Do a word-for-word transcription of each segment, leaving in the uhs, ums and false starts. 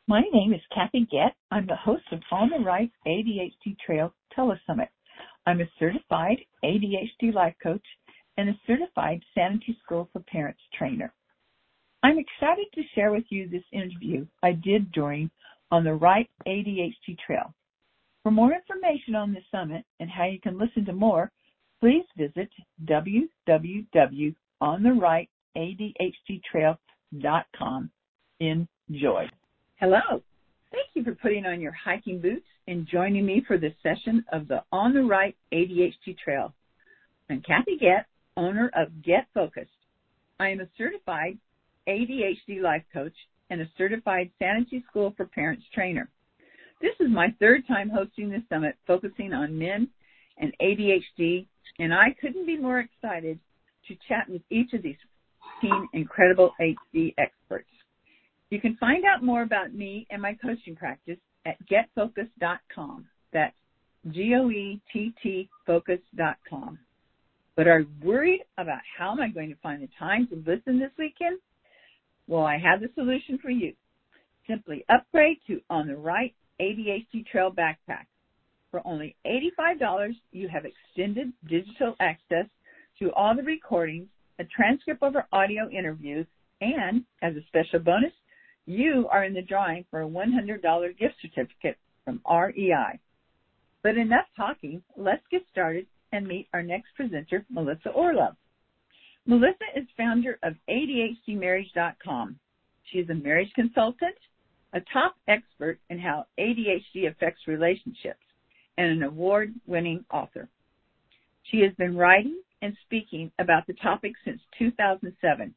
My name is Kathy Gett. I'm the host of On the Right A D H D Trail Telesummit. I'm a certified A D H D life coach and a certified Sanity School for Parents trainer. I'm excited to share with you this interview I did during On the Right A D H D Trail. For more information on this summit and how you can listen to more, please visit w w w dot on the right a d h d trail dot com. Enjoy. Hello. Thank you for putting on your hiking boots and joining me for this session of the On the Right A D H D Trail. I'm Kathy Gett, owner of Get Focused. I am a certified A D H D life coach and a certified Sanity School for Parents trainer. This is my third time hosting this summit focusing on men and A D H D, and I couldn't be more excited to chat with each of these fifteen incredible H D experts. You can find out more about me and my coaching practice at get focus dot com. That's G O E T T focus dot com. But are you worried about how am I going to find the time to listen this weekend? Well, I have the solution for you. Simply upgrade to On the Right A D H D Trail Backpack. For only eighty-five dollars, you have extended digital access to all the recordings, a transcript of our audio interviews, and as a special bonus, you are in the drawing for a one hundred dollars gift certificate from R E I. But enough talking, let's get started and meet our next presenter, Melissa Orlove. Melissa is founder of A D H D marriage dot com. She is a marriage consultant, a top expert in how A D H D affects relationships, and an award-winning author. She has been writing and speaking about the topic since two thousand seven,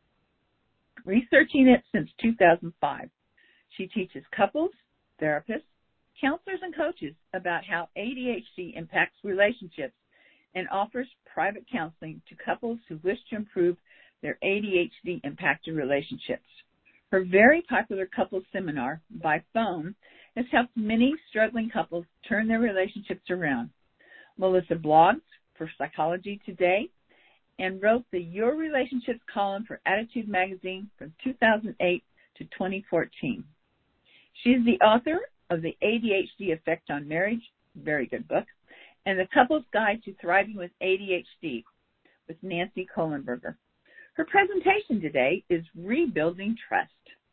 researching it since two thousand five. She teaches couples, therapists, counselors, and coaches about how A D H D impacts relationships and offers private counseling to couples who wish to improve their A D H D-impacted relationships. Her very popular couples seminar by phone has helped many struggling couples turn their relationships around. Melissa blogs for Psychology Today and wrote the Your Relationships column for Attitude Magazine from two thousand eight to twenty fourteen. She is the author of The A D H D Effect on Marriage, very good book, and The Couple's Guide to Thriving with A D H D with Nancy Kohlenberger. Her presentation today is Rebuilding Trust.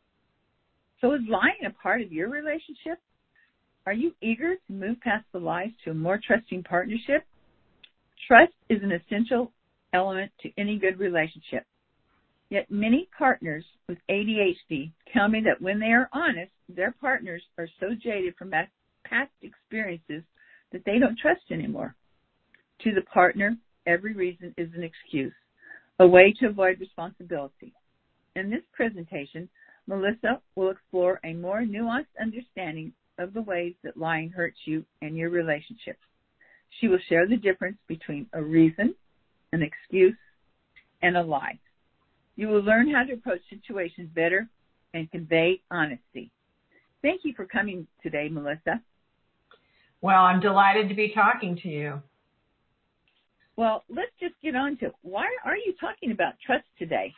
So is lying a part of your relationship? Are you eager to move past the lies to a more trusting partnership? Trust is an essential element to any good relationship. Yet many partners with A D H D tell me that when they are honest, their partners are so jaded from past experiences that they don't trust anymore. To the partner, every reason is an excuse, a way to avoid responsibility. In this presentation, Melissa will explore a more nuanced understanding of the ways that lying hurts you and your relationships. She will share the difference between a reason, an excuse, and a lie. You will learn how to approach situations better and convey honesty. Thank you for coming today, Melissa. Well, I'm delighted to be talking to you. Well, let's just get on to it. Why are you talking about trust today?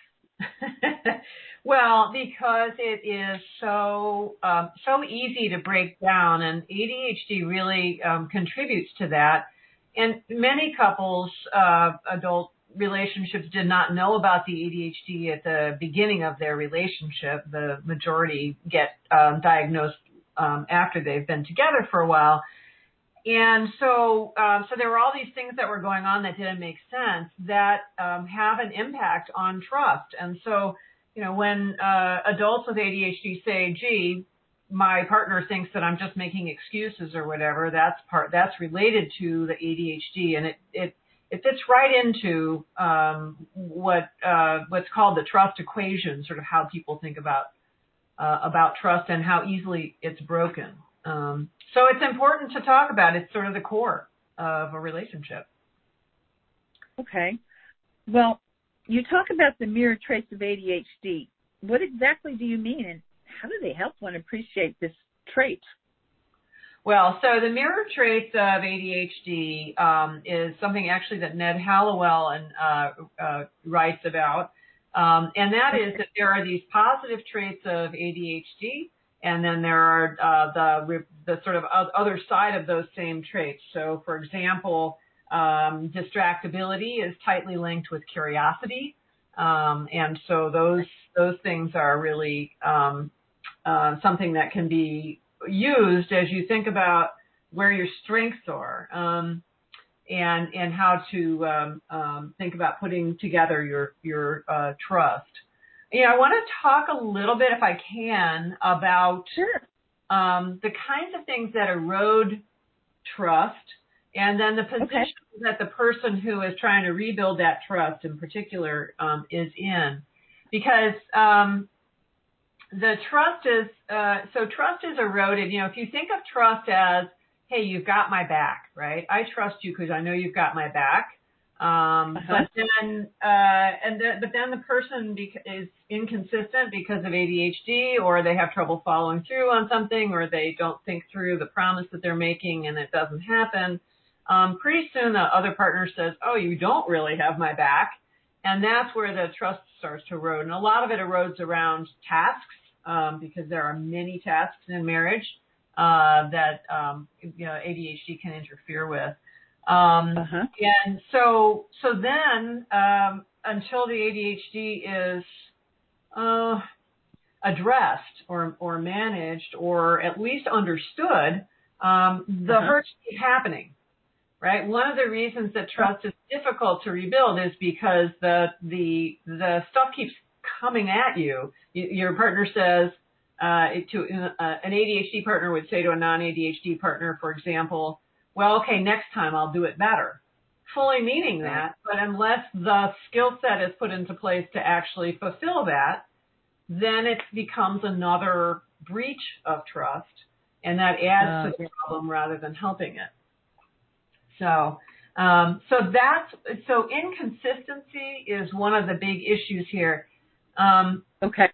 Well, because it is so um, so easy to break down, and A D H D really um, contributes to that. And many couples, uh, adult relationships, did not know about the A D H D at the beginning of their relationship. The majority get um, diagnosed um, after they've been together for a while. And so, um, so there were all these things that were going on that didn't make sense that um, have an impact on trust. And so, you know, when uh, adults with A D H D say, "Gee, my partner thinks that I'm just making excuses or whatever," that's part that's related to the A D H D, and it it it fits right into um, what uh, what's called the trust equation, sort of how people think about uh, about trust and how easily it's broken. Um, so it's important to talk about. It's sort of the core of a relationship. Okay. Well, you talk about the mirror traits of A D H D. What exactly do you mean, and how do they help one appreciate this trait? Well, so the mirror traits of A D H D um, is something actually that Ned Hallowell and, uh, uh, writes about, um, and that is that there are these positive traits of A D H D And then there are uh, the the sort of other side of those same traits. So, for example, um, distractibility is tightly linked with curiosity, um, and so those those things are really um, uh, something that can be used as you think about where your strengths are, um, and and how to um, um, think about putting together your your uh, trust. You know, I want to talk a little bit, if I can, about Sure. um, the kinds of things that erode trust, and then the position okay. that the person who is trying to rebuild that trust in particular um, is in. Because um, the trust is, uh, so trust is eroded. You know, if you think of trust as, hey, you've got my back, right? I trust you because I know you've got my back. Um, uh-huh. But then, uh, and the, but then the person beca- is inconsistent because of A D H D, or they have trouble following through on something, or they don't think through the promise that they're making and it doesn't happen. Um, pretty soon the other partner says, oh, you don't really have my back. And that's where the trust starts to erode. And a lot of it erodes around tasks, um, because there are many tasks in marriage, uh, that, um, you know, A D H D can interfere with. Um, uh-huh. And so, so then, um, until the A D H D is, uh, addressed or, or managed or at least understood, um, the uh-huh. hurts keep happening, right? One of the reasons that trust is difficult to rebuild is because the, the, the stuff keeps coming at you. you your partner says, uh, to, uh, an A D H D partner would say to a non-A D H D partner, for example, well, okay, next time I'll do it better. Fully meaning that, but unless the skill set is put into place to actually fulfill that, then it becomes another breach of trust, and that adds uh, to the problem rather than helping it. So, um, so that's, so inconsistency is one of the big issues here. Um, okay.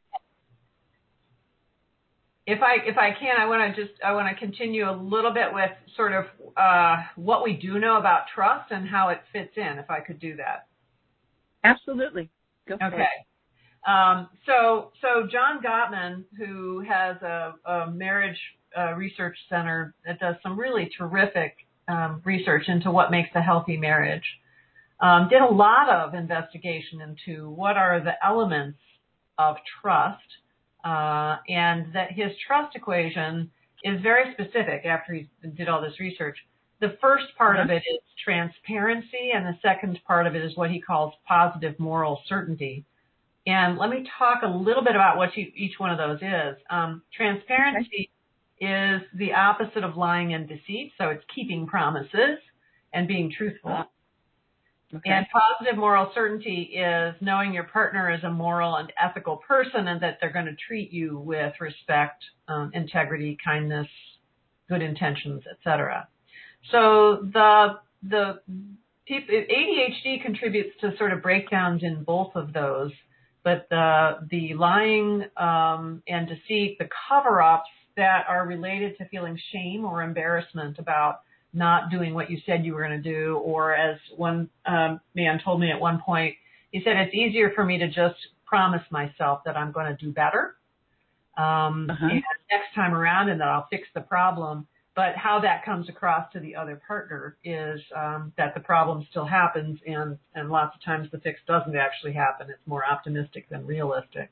If I if I can, I want to just I want to continue a little bit with sort of uh, what we do know about trust and how it fits in. If I could do that. Absolutely. Go for okay. it. Um, so so John Gottman, who has a, a marriage uh, research center that does some really terrific um, research into what makes a healthy marriage, um, did a lot of investigation into what are the elements of trust. Uh, and that his trust equation is very specific after he did all this research. The first part uh-huh. of it is transparency, and the second part of it is what he calls positive moral certainty. And let me talk a little bit about what you, each one of those is. Um, transparency okay. is the opposite of lying and deceit, so it's keeping promises and being truthful. Uh-huh. Okay. And positive moral certainty is knowing your partner is a moral and ethical person and that they're going to treat you with respect, um, integrity, kindness, good intentions, et cetera. So the the A D H D contributes to sort of breakdowns in both of those, but the the lying um, and deceit, the cover-ups that are related to feeling shame or embarrassment about not doing what you said you were going to do, or as one um, man told me at one point, he said, it's easier for me to just promise myself that I'm going to do better um, uh-huh. and next time around and that I'll fix the problem. But how that comes across to the other partner is um, that the problem still happens, and, and lots of times the fix doesn't actually happen. It's more optimistic than realistic.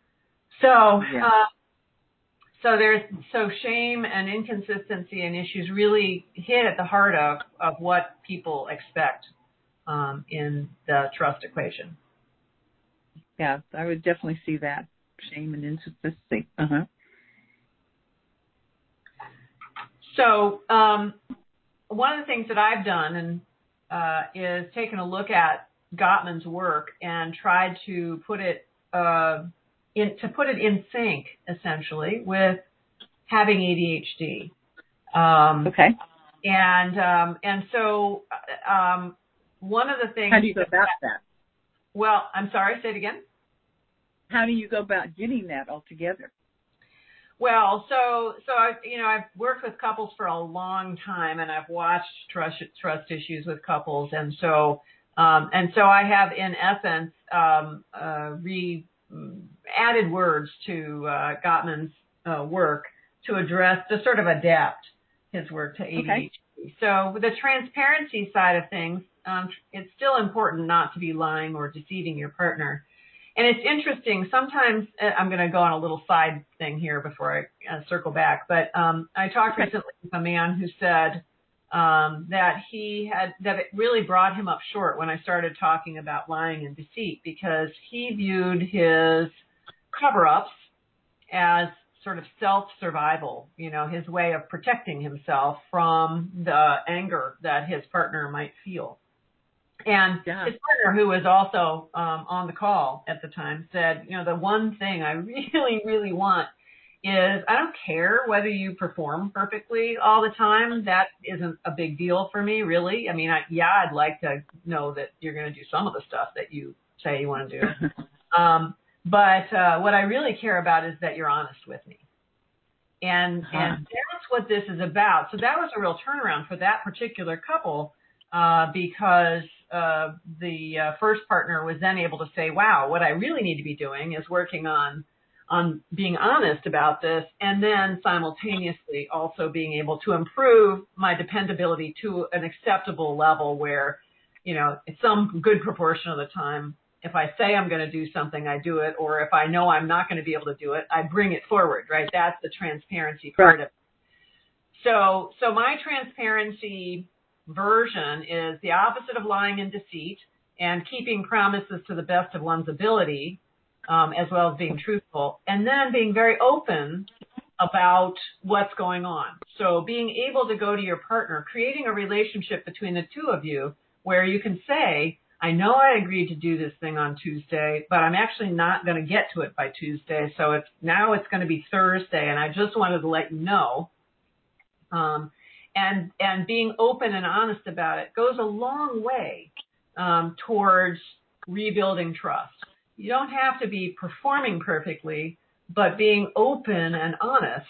So yeah. uh, So there's so shame and inconsistency and issues really hit at the heart of, of what people expect um, in the trust equation. Yeah, I would definitely see that, shame and inconsistency. Uh-huh. So um, one of the things that I've done and uh, is taken a look at Gottman's work and tried to put it uh, in to put it in sync essentially with having A D H D. Um, okay. And um, and so um, one of the things. How do you go about that? Well, I'm sorry. Say it again. How do you go about getting that all together? Well, so so I you know I've worked with couples for a long time, and I've watched trust trust issues with couples, and so um, and so I have in essence um, uh, re added words to uh, Gottman's uh, work to address, to sort of adapt his work to A D H D. Okay. So with the transparency side of things, um, it's still important not to be lying or deceiving your partner. And it's interesting, sometimes, I'm going to go on a little side thing here before I uh, circle back, but um, I talked recently with a man who said um, that he had, that it really brought him up short when I started talking about lying and deceit, because he viewed his cover-ups as sort of self-survival, you know, his way of protecting himself from the anger that his partner might feel. And yeah. his partner, who was also um, on the call at the time, said, you know, the one thing I really, really want is I don't care whether you perform perfectly all the time. That isn't a big deal for me, really. I mean, I, yeah, I'd like to know that you're going to do some of the stuff that you say you want to do. um, but uh, what I really care about is that you're honest with me. And, uh-huh. and that's what this is about. So that was a real turnaround for that particular couple. Uh, because uh, the uh, first partner was then able to say, wow, what I really need to be doing is working on on being honest about this, and then simultaneously also being able to improve my dependability to an acceptable level where, you know, some good proportion of the time, if I say I'm going to do something, I do it, or if I know I'm not going to be able to do it, I bring it forward, right? That's the transparency part of it. So, so my transparency version is the opposite of lying and deceit, and keeping promises to the best of one's ability, um, as well as being truthful, and then being very open about what's going on. So being able to go to your partner, creating a relationship between the two of you where you can say, I know I agreed to do this thing on Tuesday, but I'm actually not going to get to it by Tuesday. So it's now it's going to be Thursday, and I just wanted to let you know. Um, And, and being open and honest about it goes a long way um, towards rebuilding trust. You don't have to be performing perfectly, but being open and honest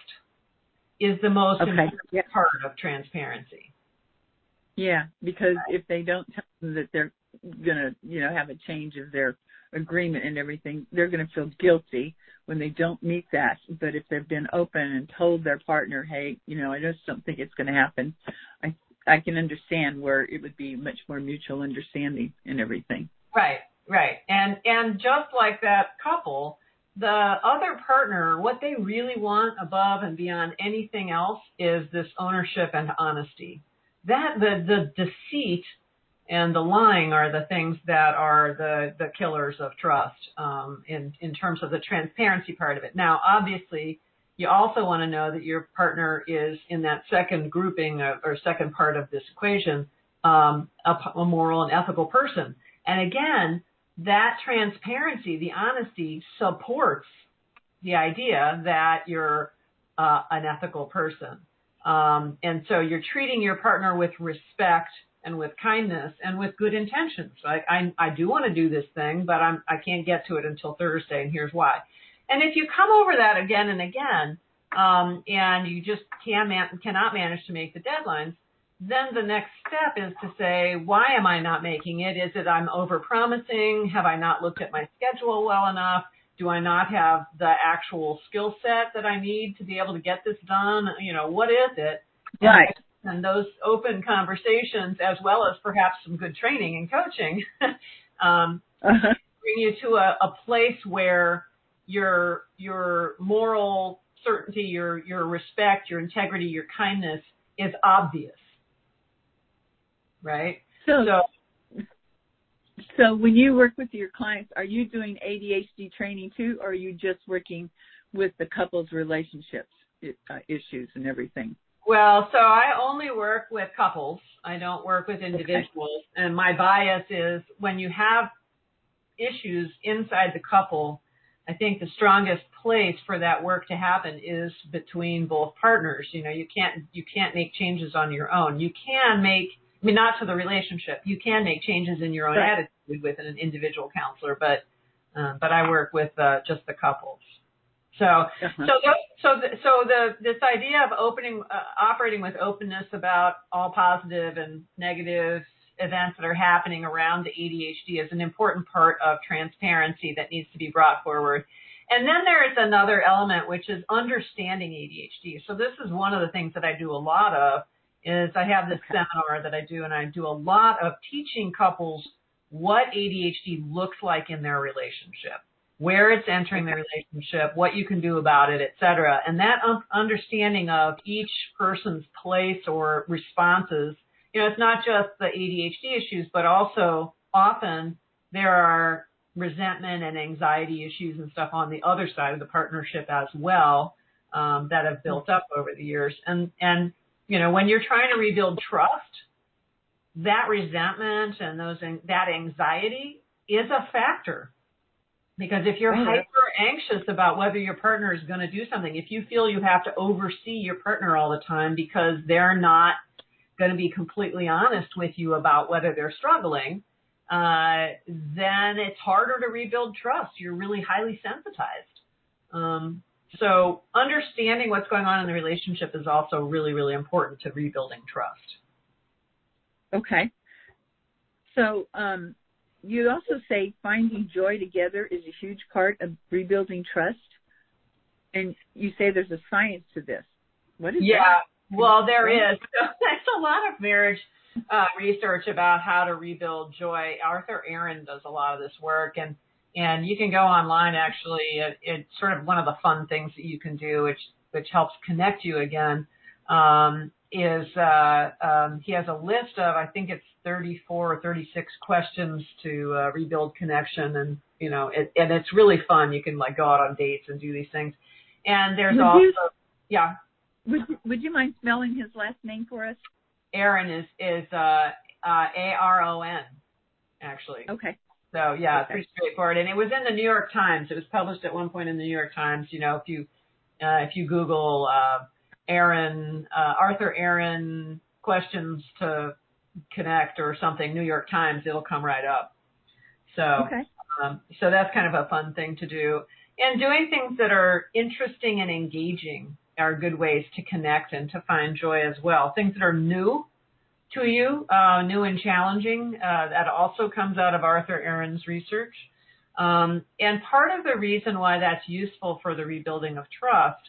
is the most okay. important yeah. part of transparency. Yeah, because if they don't tell them that they're going to, you know, have a change of their agreement and everything, they're going to feel guilty when they don't meet that. But if they've been open and told their partner, hey, you know, I just don't think it's going to happen, I I can understand where it would be much more mutual understanding and everything. Right, right. And and just like that couple, the other partner, what they really want above and beyond anything else is this ownership and honesty. That the the deceit and the lying are the things that are the, the killers of trust um, in, in terms of the transparency part of it. Now, obviously, you also want to know that your partner is in that second grouping of, or second part of this equation, um, a, a moral and ethical person. And again, that transparency, the honesty, supports the idea that you're uh, an ethical person. Um, and so you're treating your partner with respect and with kindness and with good intentions. Like, I, I do want to do this thing, but I'm, I can't get to it until Thursday, and here's why. And if you come over that again and again, um, and you just can man, cannot manage to make the deadlines, then the next step is to say, why am I not making it? Is it I'm over-promising? Have I not looked at my schedule well enough? Do I not have the actual skill set that I need to be able to get this done? You know, what is it? Right. And those open conversations, as well as perhaps some good training and coaching, um, uh-huh. bring you to a, a place where your your moral certainty, your your respect, your integrity, your kindness is obvious, right? So, so, so when you work with your clients, are you doing A D H D training too, or are you just working with the couple's relationships uh, issues and everything? Well, so I only work with couples. I don't work with individuals. Okay. And my bias is when you have issues inside the couple, I think the strongest place for that work to happen is between both partners. You know, you can't, you can't make changes on your own. You can make, I mean, not to the relationship. You can make changes in your own right. attitude with an individual counselor, but, um, but I work with uh, just the couples. So, uh-huh. so, the, so, the, so the this idea of opening, uh, operating with openness about all positive and negative events that are happening around the A D H D is an important part of transparency that needs to be brought forward. And then there is another element, which is understanding A D H D. So this is one of the things that I do a lot of, is I have this okay. seminar that I do, and I do a lot of teaching couples what A D H D looks like in their relationship, where it's entering the relationship, what you can do about it, et cetera. And that um, understanding of each person's place or responses, you know, it's not just the A D H D issues, but also often there are resentment and anxiety issues and stuff on the other side of the partnership as well, um, that have built up over the years. And, and, you know, when you're trying to rebuild trust, that resentment and those, that anxiety is a factor. Because if you're hyper anxious about whether your partner is going to do something, if you feel you have to oversee your partner all the time because they're not going to be completely honest with you about whether they're struggling, uh, then it's harder to rebuild trust. You're really highly sensitized. Um, so understanding what's going on in the relationship is also really, really important to rebuilding trust. Okay. So um, you also say finding joy together is a huge part of rebuilding trust. And you say there's a science to this. What is yeah, that? Yeah, well, there is. There's a lot of marriage uh, research about how to rebuild joy. Arthur Aaron does a lot of this work, and and you can go online, actually. It, it's sort of one of the fun things that you can do, which which helps connect you again, um, is uh, um, he has a list of, I think it's thirty-four or thirty-six questions to uh, rebuild connection, and, you know, it, and it's really fun. You can, like, go out on dates and do these things. And there's would also, you, yeah. Would you, would you mind spelling his last name for us? Aaron is, is uh, uh, A R O N, actually. Okay. So, yeah, okay. it's pretty straightforward. And it was in the New York Times. It was published at one point in the New York Times. You know, if you uh, if you Google uh, Aaron, uh, Arthur Aaron questions to connect or something, New York Times, it'll come right up. So, okay. um, so that's kind of a fun thing to do. And doing things that are interesting and engaging are good ways to connect and to find joy as well. Things that are new to you, uh, new and challenging, uh, that also comes out of Arthur Aaron's research. Um, and part of the reason why that's useful for the rebuilding of trust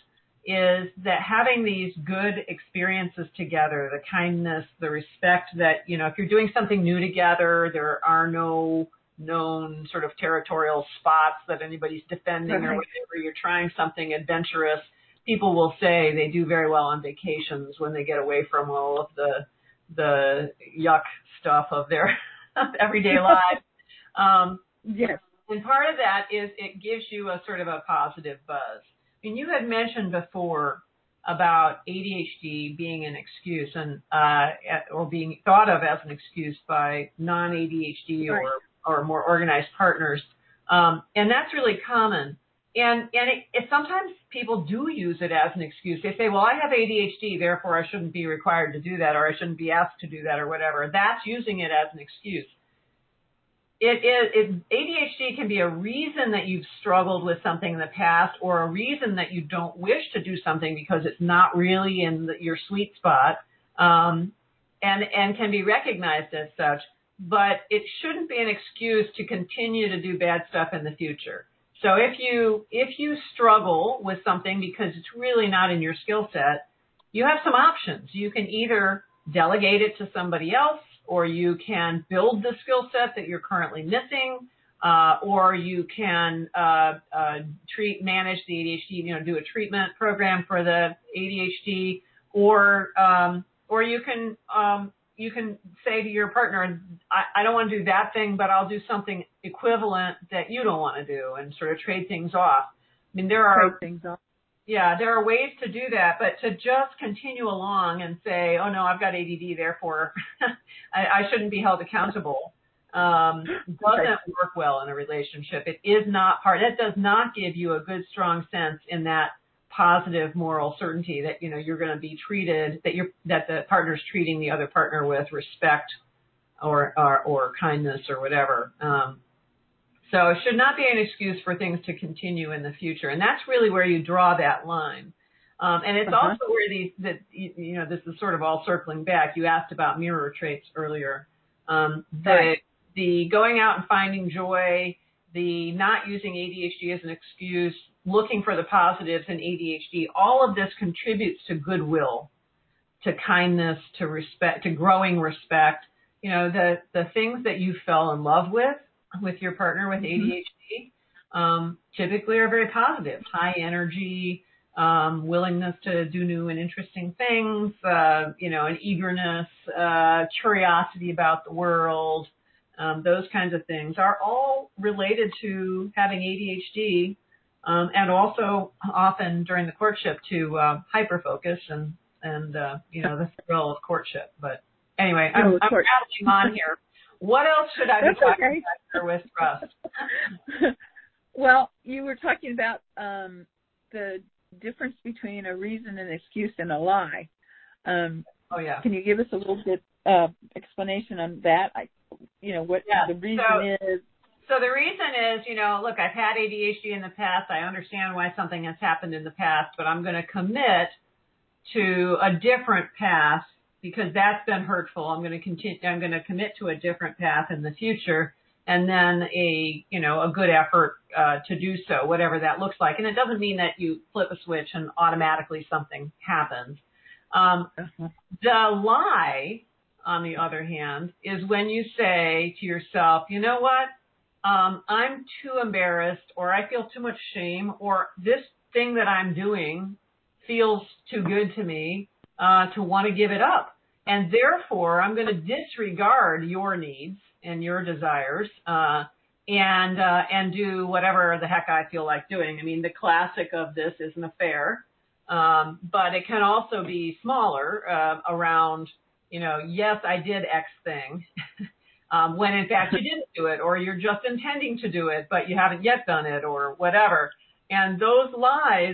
is that having these good experiences together, the kindness, the respect that, you know, if you're doing something new together, there are no known sort of territorial spots that anybody's defending or whatever. You're trying something adventurous. People will say they do very well on vacations when they get away from all of the the yuck stuff of their everyday lives. Um, yes. And part of that is it gives you a sort of a positive buzz. I mean, you had mentioned before about A D H D being an excuse and uh, or being thought of as an excuse by non-A D H D right. or, or more organized partners. Um, and that's really common. And, and it, it, sometimes people do use it as an excuse. They say, well, I have A D H D, therefore I shouldn't be required to do that, or I shouldn't be asked to do that, or whatever. That's using it as an excuse. It is, it, A D H D can be a reason that you've struggled with something in the past, or a reason that you don't wish to do something because it's not really in the, your sweet spot, um, and, and can be recognized as such. But it shouldn't be an excuse to continue to do bad stuff in the future. So if you, if you struggle with something because it's really not in your skill set, you have some options. You can either delegate it to somebody else, or you can build the skill set that you're currently missing, uh, or you can uh, uh, treat, manage the A D H D, you know, do a treatment program for the A D H D, or um, or you can um, you can say to your partner, I, I don't want to do that thing, but I'll do something equivalent that you don't want to do, and sort of trade things off. I mean, there are trade things off. Yeah, there are ways to do that, but to just continue along and say, oh, no, I've got A D D, therefore I, I shouldn't be held accountable, um, doesn't work well in a relationship. It is not part, it does not give you a good, strong sense in that positive moral certainty that, you know, you're going to be treated, that you're, that the partner's treating the other partner with respect or, or, or kindness or whatever. Um, So it should not be an excuse for things to continue in the future. And that's really where you draw that line. Um, and it's uh-huh. also where these, that, you know, this is sort of all circling back. You asked about mirror traits earlier. Um, the, right. the going out and finding joy, the not using A D H D as an excuse, looking for the positives in A D H D, all of this contributes to goodwill, to kindness, to respect, to growing respect. You know, the, the things that you fell in love with, with your partner with A D H D, um, typically are very positive, high energy, um, willingness to do new and interesting things, uh, you know, an eagerness, uh, curiosity about the world, um, those kinds of things are all related to having A D H D, um, and also often during the courtship to uh, hyperfocus and, and uh, you know, the thrill of courtship. But anyway, I'm, I'm rattling on here. What else should I be That's talking okay. about here with trust? Well, you were talking about um, the difference between a reason and excuse and a lie. Um, oh, yeah. Can you give us a little bit uh, explanation on that? I, you know, what yeah. the reason so, is. So the reason is, you know, look, I've had A D H D in the past. I understand why something has happened in the past, but I'm going to commit to a different path because that's been hurtful. I'm going to continue, I'm going to commit to a different path in the future, and then a, you know, a good effort uh, to do so, whatever that looks like. And it doesn't mean that you flip a switch and automatically something happens. Um, Uh-huh. The lie, on the other hand, is when you say to yourself, you know what, um, I'm too embarrassed, or I feel too much shame, or this thing that I'm doing feels too good to me uh, to want to give it up. And therefore, I'm going to disregard your needs and your desires uh, and uh, and do whatever the heck I feel like doing. I mean, the classic of this is an affair, um, but it can also be smaller uh, around, you know, yes, I did X thing, um, when in fact you didn't do it, or you're just intending to do it, but you haven't yet done it, or whatever. And those lies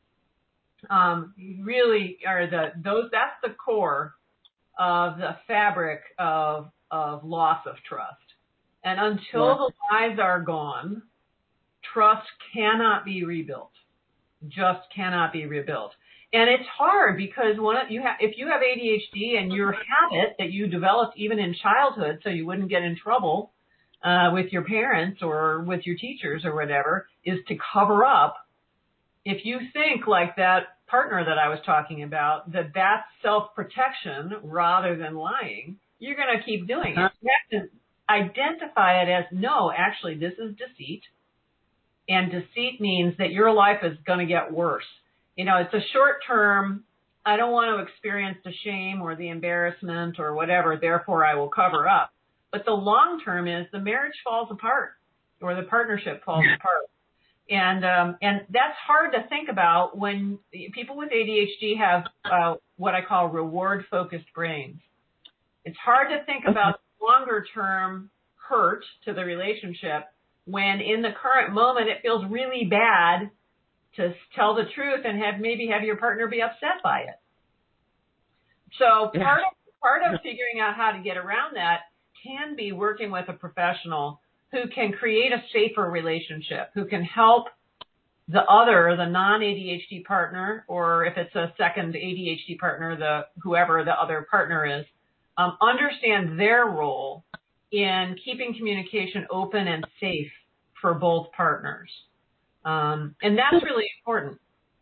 um, really are the those. That's the core of the fabric of of loss of trust. And until Right. the lies are gone, trust cannot be rebuilt. Just cannot be rebuilt. And it's hard because one of you have, if you have A D H D and your habit that you developed even in childhood, so you wouldn't get in trouble uh, with your parents or with your teachers or whatever, is to cover up. If you think like that partner that I was talking about, that that's self-protection rather than lying, you're going to keep doing it. You have to identify it as, no, actually, this is deceit. And deceit means that your life is going to get worse. You know, it's a short term, I don't want to experience the shame or the embarrassment or whatever, therefore I will cover up. But the long term is the marriage falls apart or the partnership falls apart. And um, and that's hard to think about when people with A D H D have uh, what I call reward-focused brains. It's hard to think about longer-term hurt to the relationship when in the current moment it feels really bad to tell the truth and have maybe have your partner be upset by it. So part of part of figuring out how to get around that can be working with a professional who can create a safer relationship, who can help the other, the non-A D H D partner, or if it's a second A D H D partner, the whoever the other partner is, um, understand their role in keeping communication open and safe for both partners. Um, and that's really important.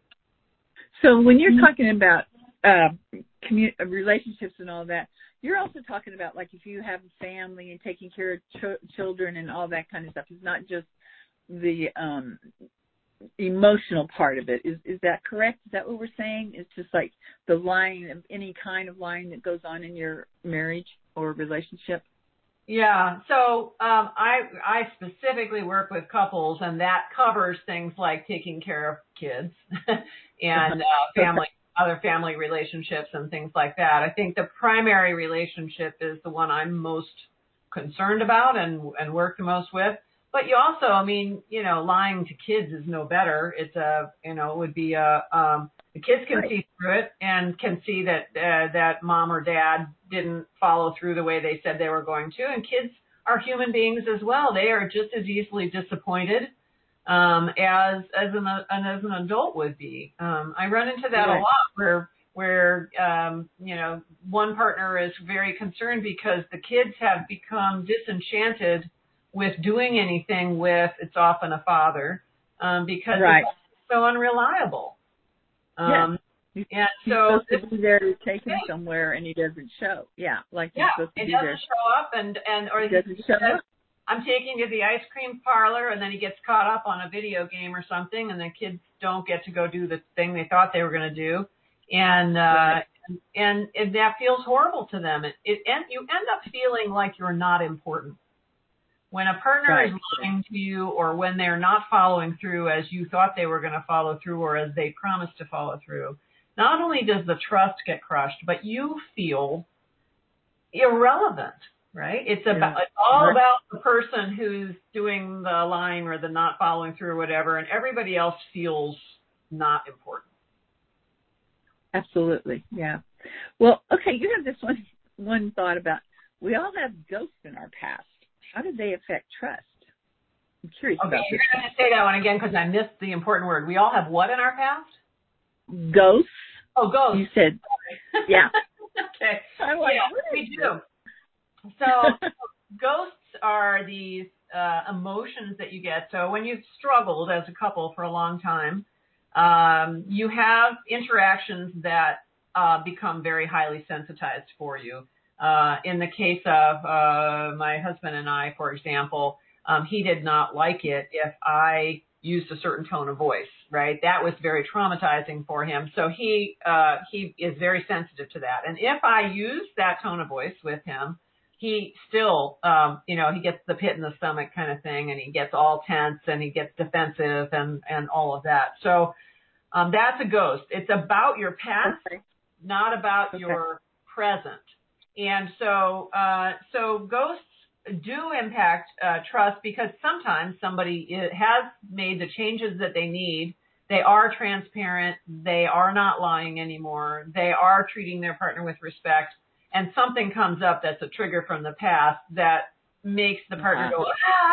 So when you're talking about uh, commu- relationships and all that, you're also talking about, like, if you have a family and taking care of ch- children and all that kind of stuff. It's not just the um, emotional part of it. Is is that correct? Is that what we're saying? It's just like the lying, any kind of lying that goes on in your marriage or relationship? Yeah. So um, I I specifically work with couples, and that covers things like taking care of kids and uh, family, other family relationships and things like that. I think the primary relationship is the one I'm most concerned about and and work the most with. But you also, I mean, you know, lying to kids is no better. It's a, you know, it would be a, um, the kids can Right. see through it and can see that, uh, that mom or dad didn't follow through the way they said they were going to. And kids are human beings as well. They are just as easily disappointed, um, as, as an, as an adult would be. Um, I run into that Right. a lot where, where, um, you know, one partner is very concerned because the kids have become disenchanted with doing anything with, it's often a father, um, because Right. it's so unreliable. Um, yeah. And he's so supposed to be there to take him thing. somewhere, and he doesn't show. Yeah, like he's Yeah, supposed to it be doesn't there. show up, and and or He he doesn't show says, up. I'm taking you to the ice cream parlor, and then he gets caught up on a video game or something, and the kids don't get to go do the thing they thought they were going to do, and uh, Right. and, and that feels horrible to them. It, it and you end up feeling like you're not important. When a partner Right. is lying to you, or when they're not following through as you thought they were going to follow through, or as they promised to follow through, not only does the trust get crushed, but you feel irrelevant. Right? It's about, it's all about the person who's doing the lying or the not following through or whatever, and everybody else feels not important. Absolutely. Yeah. Well, okay, you have this one one thought about, we all have ghosts in our past. How do they affect trust? I'm curious okay, about this. You're going to say that one again because I missed the important word. We all have what in our past? Ghosts. Oh, ghosts. You said, yeah. Okay. I'm like, yeah, what we is do. So ghosts are these uh, emotions that you get. So when you've struggled as a couple for a long time, um, you have interactions that uh, become very highly sensitized for you. Uh, in the case of uh, my husband and I, for example, um, he did not like it if I used a certain tone of voice, right? That was very traumatizing for him. So he uh, he is very sensitive to that. And if I use that tone of voice with him, he still, um, you know, he gets the pit in the stomach kind of thing, and he gets all tense and he gets defensive and, and all of that. So um, that's a ghost. It's about your past, okay. not about okay. your present. And so, uh, so ghosts do impact uh, trust because sometimes somebody has made the changes that they need. They are transparent. They are not lying anymore. They are treating their partner with respect. And something comes up that's a trigger from the past that makes the partner uh-huh. go,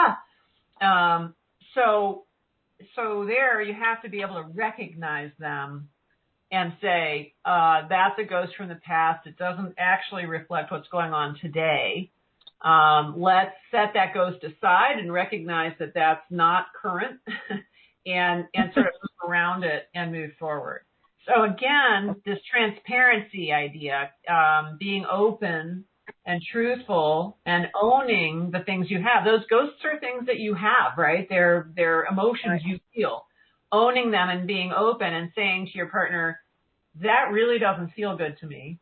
ah. Um, so, so there you have to be able to recognize them and say, uh, that's a ghost from the past. It doesn't actually reflect what's going on today. Um, let's set that ghost aside and recognize that that's not current and, and sort of move around it and move forward. So again, this transparency idea, um, being open and truthful and owning the things you have. Those ghosts are things that you have, right? They're, they're emotions you feel. Owning them and being open and saying to your partner, that really doesn't feel good to me.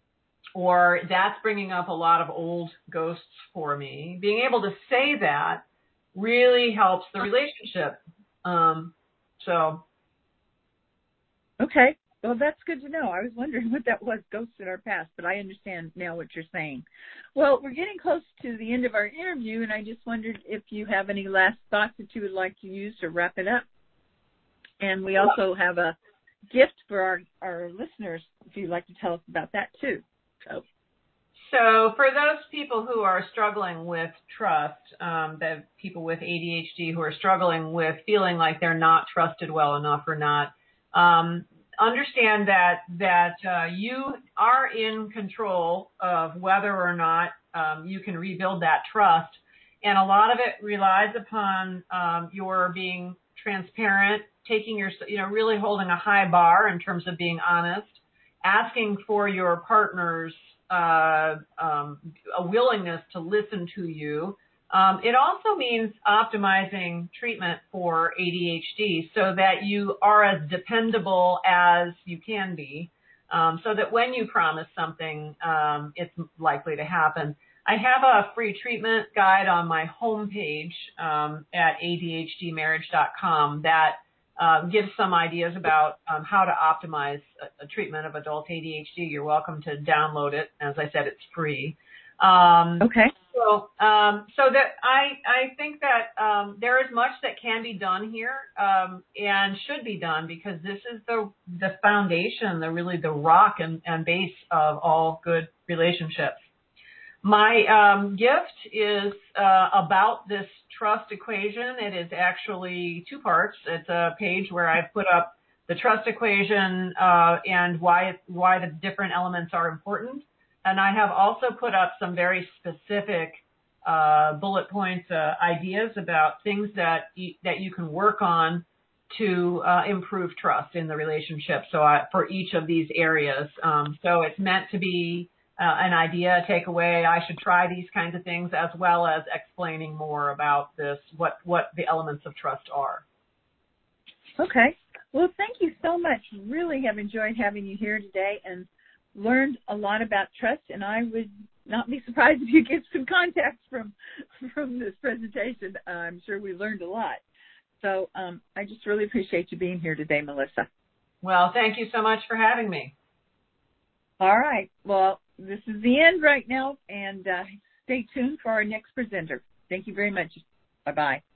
Or that's bringing up a lot of old ghosts for me. Being able to say that really helps the relationship. Um, so. Okay. Well, that's good to know. I was wondering what that was, ghosts in our past, but I understand now what you're saying. Well, we're getting close to the end of our interview, and I just wondered if you have any last thoughts that you would like to use to wrap it up. And we also have a gift for our, our listeners, if you'd like to tell us about that too. So, so for those people who are struggling with trust, um, the people with A D H D who are struggling with feeling like they're not trusted well enough or not, um, understand that that uh, you are in control of whether or not um, you can rebuild that trust, and a lot of it relies upon um, your being transparent, taking your, you know, really holding a high bar in terms of being honest, asking for your partner's uh, um, a willingness to listen to you. Um, it also means optimizing treatment for A D H D so that you are as dependable as you can be, um, so that when you promise something, um, it's likely to happen. I have a free treatment guide on my homepage um, at A D H D marriage dot com that uh, gives some ideas about um, how to optimize a, a treatment of adult A D H D. You're welcome to download it. As I said, it's free. Um, okay. So, um, so that I, I think that um, there is much that can be done here um, and should be done because this is the the foundation, the really the rock and, and base of all good relationships. My um, gift is uh, about this trust equation. It is actually two parts. It's a page where I've put up the trust equation uh, and why it, why the different elements are important. And I have also put up some very specific uh, bullet points, uh, ideas about things that you, that you can work on to uh, improve trust in the relationship. So I, for each of these areas, um, so it's meant to be uh, an idea, takeaway. I should try these kinds of things, as well as explaining more about this, what what the elements of trust are. Okay. Well, thank you so much. Really have enjoyed having you here today and learned a lot about trust, and I would not be surprised if you get some contacts from from this presentation. Uh, I'm sure we learned a lot. So um, I just really appreciate you being here today, Melissa. Well, thank you so much for having me. All right. Well, this is the end right now, and uh, stay tuned for our next presenter. Thank you very much. Bye-bye.